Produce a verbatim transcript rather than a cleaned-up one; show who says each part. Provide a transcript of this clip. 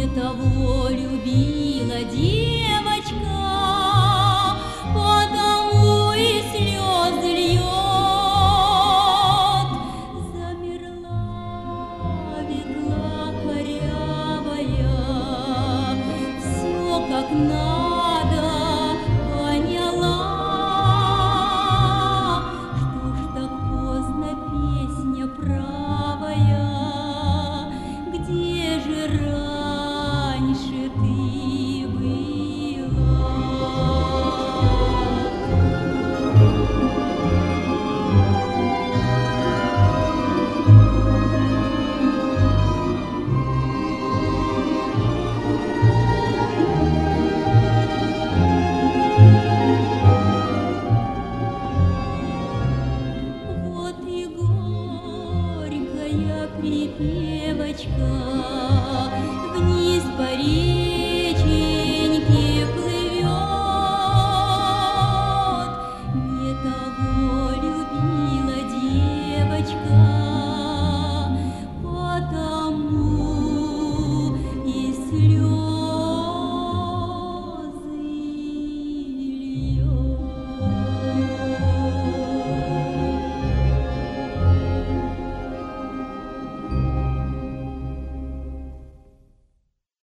Speaker 1: того любила девочка, потому и слезы льет. Замерла ветла корявая, все как надо поняла. Что ж так поздно песня правая, где же раньше ты была? Вот и горькая припевочка вниз по реке